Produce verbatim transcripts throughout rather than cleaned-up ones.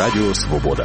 Радіо Свобода.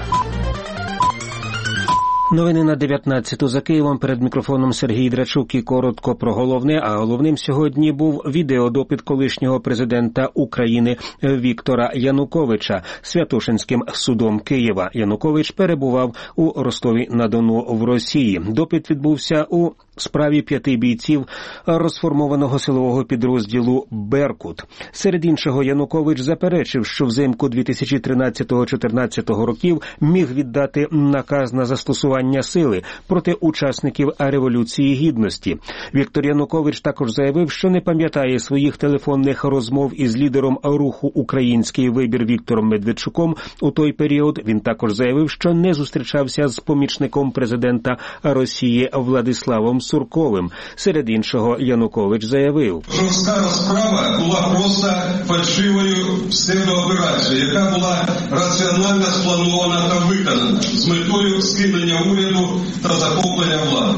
Новини на дев'ятнадцяту за Києвом. Перед мікрофоном Сергій Драчук і коротко про головне. А головним сьогодні був відеодопит колишнього президента України Віктора Януковича Святошинським судом Києва. Янукович перебував у Ростові-на-Дону в Росії. Допит відбувся у справі п'яти бійців розформованого силового підрозділу «Беркут». Серед іншого, Янукович заперечив, що взимку дві тисячі тринадцятого-чотирнадцятого років міг віддати наказ на застосування сили проти учасників Революції Гідності. Віктор Янукович також заявив, що не пам'ятає своїх телефонних розмов із лідером руху «Український вибір» Віктором Медведчуком у той період. Він також заявив, що не зустрічався з помічником президента Росії Владиславом Сурковим. Серед іншого, Янукович заявив: жорстка розправа була просто фальшивою псевдооперацією, яка була раціонально спланована та виконана з метою скинення уряду та захоплення влади.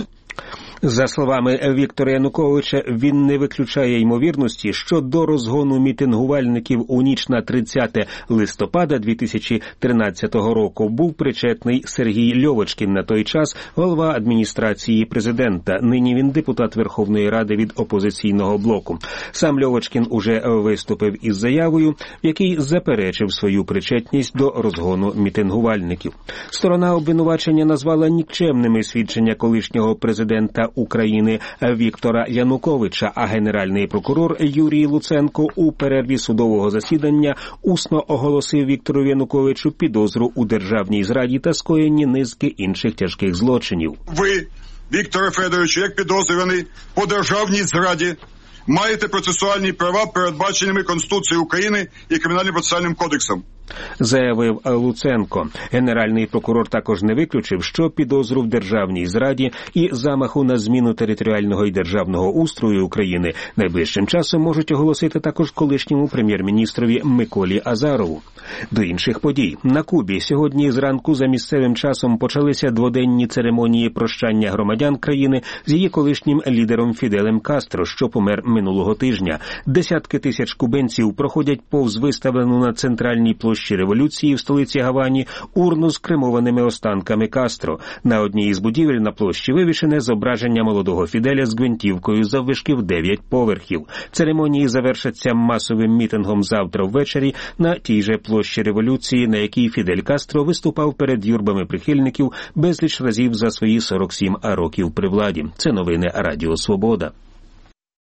За словами Віктора Януковича, він не виключає ймовірності, що до розгону мітингувальників у ніч на тридцяте листопада дві тисячі тринадцятого року був причетний Сергій Льовочкін, на той час голова адміністрації президента. Нині він депутат Верховної Ради від опозиційного блоку. Сам Льовочкін уже виступив із заявою, в якій заперечив свою причетність до розгону мітингувальників. Сторона обвинувачення назвала нікчемними свідчення колишнього президента України Віктора Януковича, а генеральний прокурор Юрій Луценко у перерві судового засідання усно оголосив Віктору Януковичу підозру у державній зраді та скоєнні низки інших тяжких злочинів. Ви, Вікторе Федоровичу, як підозрюваний по державній зраді, маєте процесуальні права, передбаченими Конституцією України і Кримінальним процесуальним кодексом, заявив Луценко. Генеральний прокурор також не виключив, що підозру в державній зраді і замаху на зміну територіального і державного устрою України найближчим часом можуть оголосити також колишньому прем'єр-міністрові Миколі Азарову. До інших подій. На Кубі сьогодні зранку за місцевим часом почалися дводенні церемонії прощання громадян країни з її колишнім лідером Фіделем Кастро, що помер минулого тижня. Десятки тисяч кубинців проходять повз виставлену на центральній площі революції в столиці Гавані урну з кремованими останками Кастро. На одній із будівель на площі вивішене зображення молодого Фіделя з гвинтівкою заввишки в дев'ять поверхів. Церемонії завершаться масовим мітингом завтра ввечері на тій же площі революції, на якій Фідель Кастро виступав перед юрбами прихильників безліч разів за свої сорок сім років при владі. Це новини Радіо Свобода.